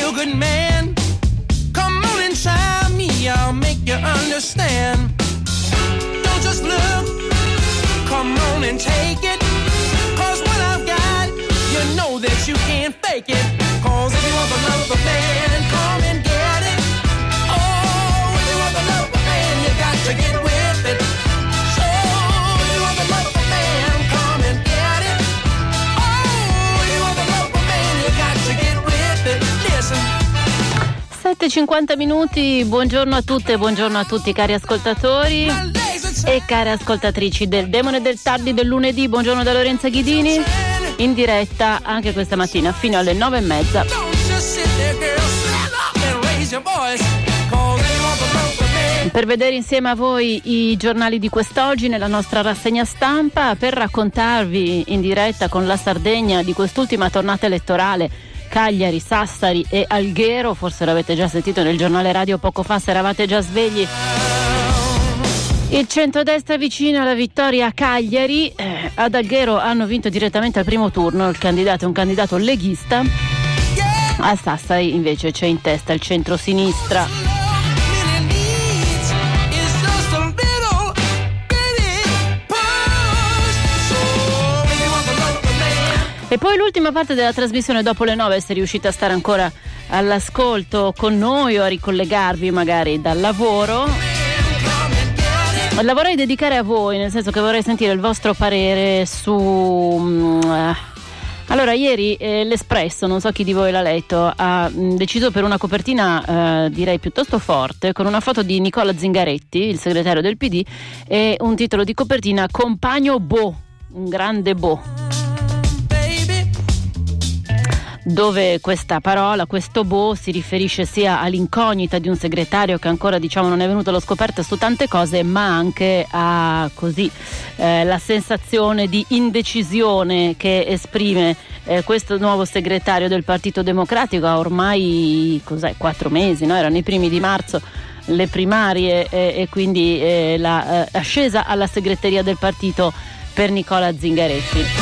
feel good man. Come on and try me, I'll make you understand. Don't just look, come on and take it. Cause what I've got, you know that you can't fake it. Cause if you want the love of a man, come and get it. Oh, if you want the love of a man, you got to get with it. So, if you want the love of a man, come and get it. Oh, if you want the love of a man, you got to get with it. Listen. 7:50 minuti, buongiorno a tutte, buongiorno a tutti cari ascoltatori e care ascoltatrici del Demone del Tardi del lunedì. Buongiorno da Lorenza Ghidini, in diretta anche questa mattina fino alle 9:30. Per vedere insieme a voi i giornali di quest'oggi nella nostra rassegna stampa, per raccontarvi in diretta con la Sardegna di quest'ultima tornata elettorale, Cagliari, Sassari e Alghero. Forse l'avete già sentito nel giornale radio poco fa se eravate già svegli. Il centrodestra vicino alla vittoria a Cagliari. Ad Alghero hanno vinto direttamente al primo turno, il candidato è un candidato leghista. A Sassari invece c'è in testa il centro-sinistra. E poi l'ultima parte della trasmissione dopo le 9, se riuscite a stare ancora all'ascolto con noi o a ricollegarvi magari dal lavoro. La vorrei dedicare a voi, nel senso che vorrei sentire il vostro parere su... Allora, ieri l'Espresso, non so chi di voi l'ha letto, ha deciso per una copertina direi piuttosto forte, con una foto di Nicola Zingaretti, il segretario del PD, e un titolo di copertina Compagno Bo, un grande Bo. Dove questa parola, questo Bo, si riferisce sia all'incognita di un segretario che ancora non è venuto allo scoperto su tante cose, ma anche a la sensazione di indecisione che esprime questo nuovo segretario del Partito Democratico. Ha ormai 4 mesi, no? Erano i primi di marzo le primarie e quindi l'ascesa alla segreteria del partito per Nicola Zingaretti.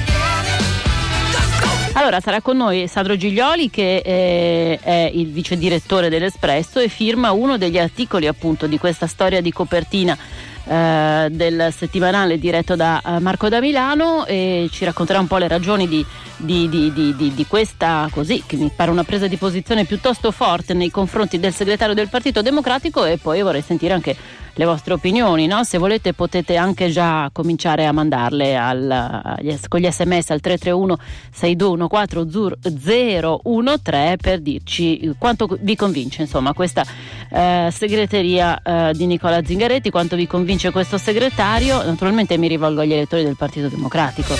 Allora sarà con noi Sandro Giglioli, che è il vice direttore dell'Espresso e firma uno degli articoli appunto di questa storia di copertina del settimanale diretto da Marco da Milano, e ci racconterà un po' le ragioni di questa, così, che mi pare una presa di posizione piuttosto forte nei confronti del segretario del Partito Democratico. E poi vorrei sentire anche le vostre opinioni, no? Se volete potete anche già cominciare a mandarle con gli sms al 331 621 013 per dirci quanto vi convince insomma questa segreteria di Nicola Zingaretti, quanto vi convince questo segretario. Naturalmente mi rivolgo agli elettori del Partito Democratico.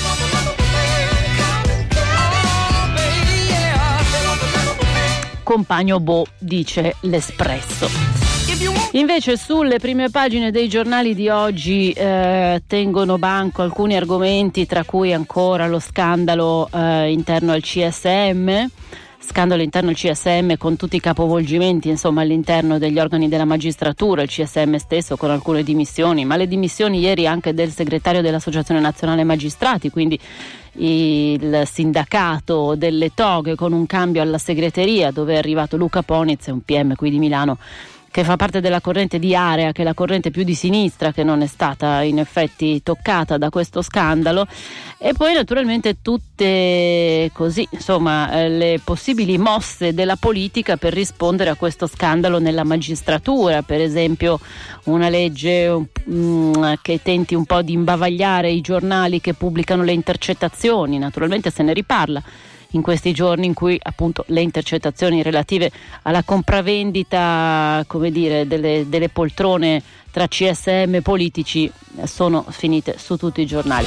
Compagno Bo, dice l'Espresso. Invece sulle prime pagine dei giornali di oggi tengono banco alcuni argomenti, tra cui ancora lo scandalo interno al CSM. Scandalo interno al CSM con tutti i capovolgimenti insomma all'interno degli organi della magistratura, il CSM stesso con alcune dimissioni, ma le dimissioni ieri anche del segretario dell'Associazione Nazionale Magistrati, quindi il sindacato delle toghe, con un cambio alla segreteria dove è arrivato Luca Poniz, un PM qui di Milano che fa parte della corrente di Area, che è la corrente più di sinistra, che non è stata in effetti toccata da questo scandalo. E poi naturalmente tutte le possibili mosse della politica per rispondere a questo scandalo nella magistratura, per esempio una legge che tenti un po' di imbavagliare i giornali che pubblicano le intercettazioni. Naturalmente se ne riparla in questi giorni in cui appunto le intercettazioni relative alla compravendita, delle poltrone tra CSM e politici sono finite su tutti i giornali.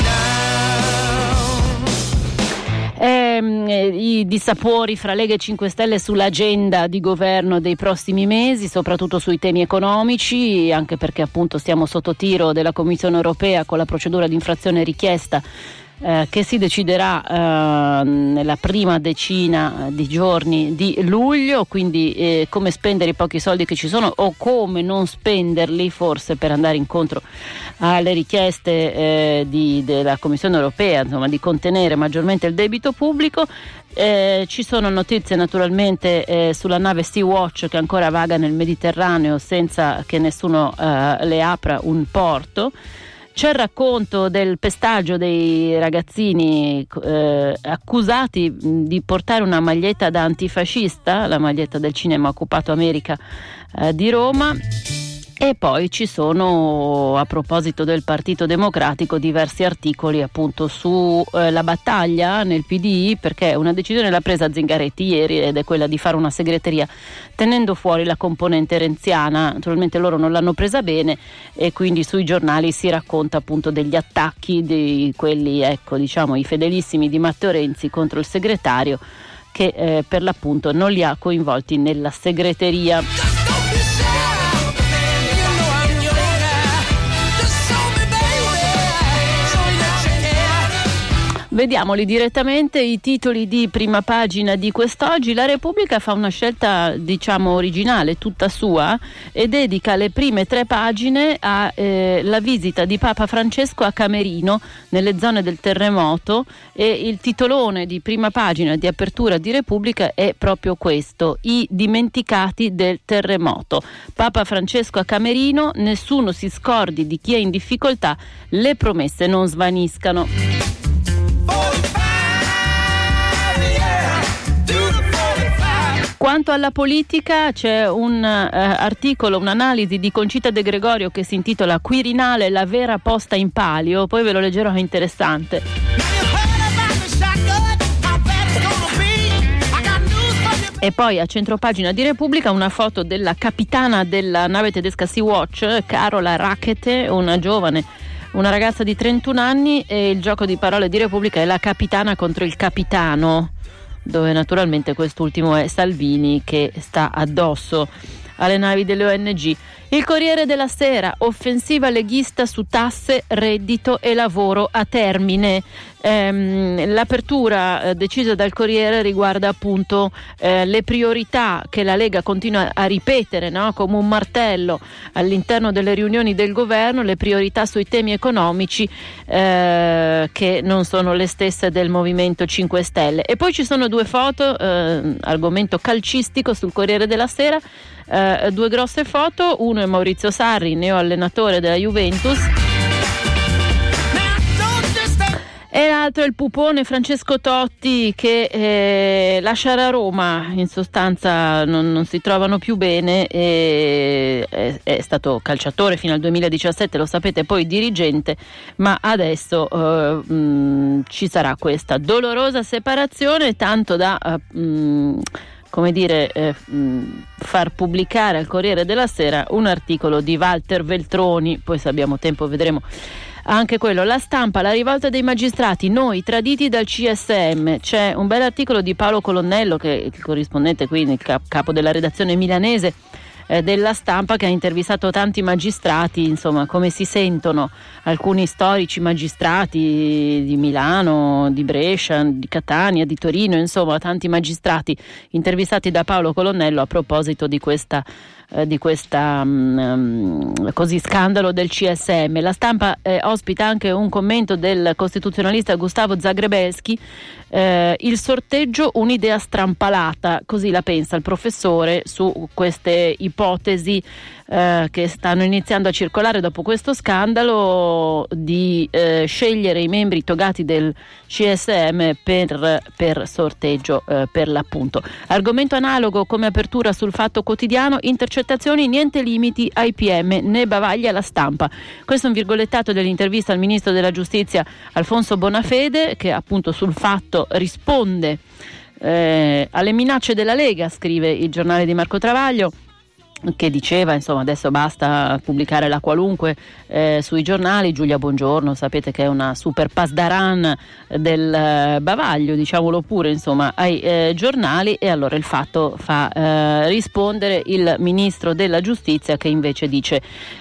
I dissapori fra Lega e 5 Stelle sull'agenda di governo dei prossimi mesi, soprattutto sui temi economici, anche perché appunto stiamo sotto tiro della Commissione Europea con la procedura di infrazione richiesta che si deciderà nella prima decina di giorni di luglio, quindi come spendere i pochi soldi che ci sono o come non spenderli, forse per andare incontro alle richieste della Commissione europea, insomma, di contenere maggiormente il debito pubblico. Ci sono notizie naturalmente sulla nave Sea-Watch che ancora vaga nel Mediterraneo senza che nessuno le apra un porto. C'è il racconto del pestaggio dei ragazzini accusati di portare una maglietta da antifascista, la maglietta del Cinema Occupato America di Roma. E poi ci sono, a proposito del Partito Democratico, diversi articoli appunto su la battaglia nel PD, perché una decisione l'ha presa Zingaretti ieri ed è quella di fare una segreteria tenendo fuori la componente renziana. Naturalmente loro non l'hanno presa bene e quindi sui giornali si racconta appunto degli attacchi di quelli, ecco, diciamo i fedelissimi di Matteo Renzi contro il segretario che per l'appunto non li ha coinvolti nella segreteria. Vediamoli direttamente i titoli di prima pagina di quest'oggi. La Repubblica fa una scelta, diciamo, originale, tutta sua, e dedica le prime 3 pagine alla visita di Papa Francesco a Camerino, nelle zone del terremoto, e il titolone di prima pagina di apertura di Repubblica è proprio questo: i dimenticati del terremoto. Papa Francesco a Camerino, nessuno si scordi di chi è in difficoltà, le promesse non svaniscano. Quanto alla politica c'è un articolo, un'analisi di Concita De Gregorio che si intitola Quirinale, la vera posta in palio, poi ve lo leggerò, è interessante. E poi a centropagina di Repubblica una foto della capitana della nave tedesca Sea-Watch, Carola Rackete, una ragazza di 31 anni, e il gioco di parole di Repubblica è la capitana contro il capitano, dove naturalmente quest'ultimo è Salvini che sta addosso alle navi delle ONG. Il Corriere della Sera, offensiva leghista su tasse, reddito e lavoro a termine. L'apertura decisa dal Corriere riguarda appunto le priorità che la Lega continua a ripetere, no? Come un martello all'interno delle riunioni del governo, le priorità sui temi economici che non sono le stesse del Movimento 5 Stelle. E poi ci sono 2 foto, argomento calcistico sul Corriere della Sera, 2 grosse foto, uno è Maurizio Sarri, neo allenatore della Juventus, e l'altro è il pupone Francesco Totti che lascia la Roma, in sostanza non si trovano più bene, è stato calciatore fino al 2017, lo sapete, poi dirigente, ma adesso ci sarà questa dolorosa separazione, tanto da far pubblicare al Corriere della Sera un articolo di Walter Veltroni, poi se abbiamo tempo vedremo anche quello. La Stampa, la rivolta dei magistrati, noi traditi dal CSM. C'è un bel articolo di Paolo Colonnello, che è il corrispondente, quindi il capo della redazione milanese della Stampa, che ha intervistato tanti magistrati, insomma, come si sentono alcuni storici magistrati di Milano, di Brescia, di Catania, di Torino, insomma tanti magistrati intervistati da Paolo Colonnello a proposito di questa così scandalo del CSM. La Stampa ospita anche un commento del costituzionalista Gustavo Zagrebelsky, il sorteggio un'idea strampalata, così la pensa il professore su queste ipotesi che stanno iniziando a circolare dopo questo scandalo di scegliere i membri togati del CSM per sorteggio, per l'appunto. Argomento analogo come apertura sul Fatto Quotidiano: intercettazioni, niente limiti ai PM, né bavaglia alla Stampa. Questo è un virgolettato dell'intervista al ministro della Giustizia Alfonso Bonafede, che appunto sul Fatto risponde alle minacce della Lega, scrive il giornale di Marco Travaglio. che diceva insomma adesso basta pubblicare la qualunque sui giornali. Giulia Bongiorno sapete che è una super pasdaran del bavaglio, diciamolo pure, insomma, ai giornali, e allora il Fatto fa rispondere il ministro della giustizia, che invece dice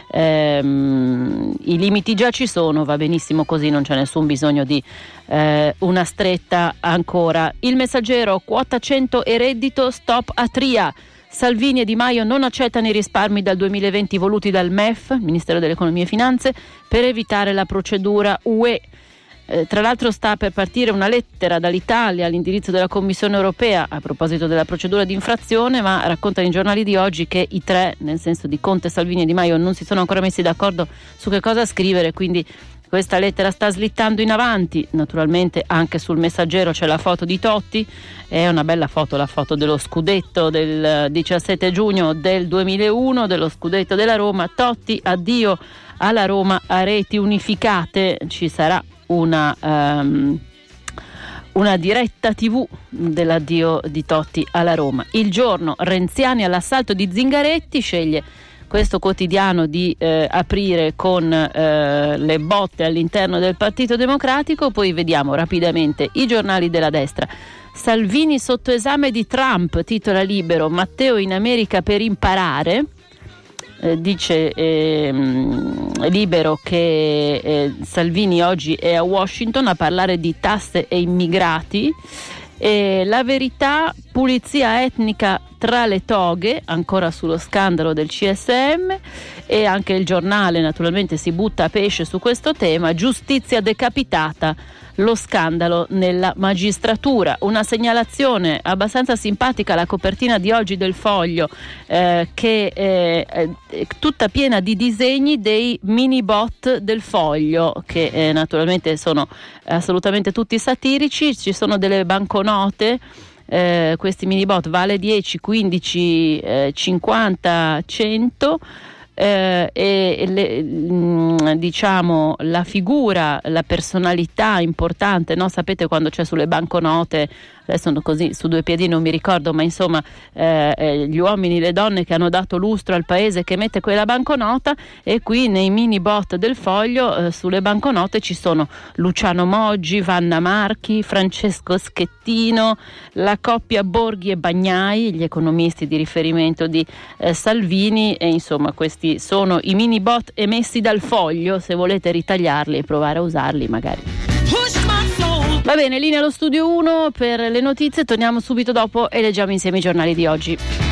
i limiti già ci sono, va benissimo così, non c'è nessun bisogno di una stretta ancora. Il Messaggero: quota 100 e reddito, stop a Tria. Salvini e Di Maio non accettano i risparmi dal 2020 voluti dal MEF, Ministero dell'Economia e Finanze, per evitare la procedura UE. Tra l'altro sta per partire una lettera dall'Italia all'indirizzo della Commissione Europea a proposito della procedura di infrazione, ma raccontano i giornali di oggi che i tre, nel senso di Conte, Salvini e Di Maio, non si sono ancora messi d'accordo su che cosa scrivere, quindi questa lettera sta slittando in avanti. Naturalmente anche sul Messaggero c'è la foto di Totti, è una bella foto, la foto dello scudetto del 17 giugno del 2001, dello scudetto della Roma. Totti, addio alla Roma a reti unificate. Ci sarà una diretta TV dell'addio di Totti alla Roma. Il Giorno: renziani all'assalto di Zingaretti. Sceglie questo quotidiano di aprire con le botte all'interno del Partito Democratico. Poi vediamo rapidamente i giornali della destra. Salvini sotto esame di Trump, titola Libero. Matteo in America per imparare. Dice Libero che Salvini oggi è a Washington a parlare di tasse e immigrati. La Verità: pulizia etnica tra le toghe, ancora sullo scandalo del CSM, e anche il Giornale naturalmente si butta a pesce su questo tema. Giustizia decapitata, lo scandalo nella magistratura. Una segnalazione abbastanza simpatica, la copertina di oggi del Foglio, che è tutta piena di disegni dei mini bot del Foglio, che naturalmente sono assolutamente tutti satirici. Ci sono delle banconote, questi mini bot vale 10, 15, 50, 100. Diciamo la figura, la personalità importante, no? Sapete quando c'è sulle banconote, adesso così su due piedi non mi ricordo, ma insomma gli uomini, le donne che hanno dato lustro al paese, che mette quella banconota, e qui nei mini bot del Foglio sulle banconote ci sono Luciano Moggi, Vanna Marchi, Francesco Schettino, la coppia Borghi e Bagnai, gli economisti di riferimento di Salvini, e insomma questi sono i mini bot emessi dal Foglio, se volete ritagliarli e provare a usarli magari. Va bene, linea allo studio 1 per le notizie, torniamo subito dopo e leggiamo insieme i giornali di oggi.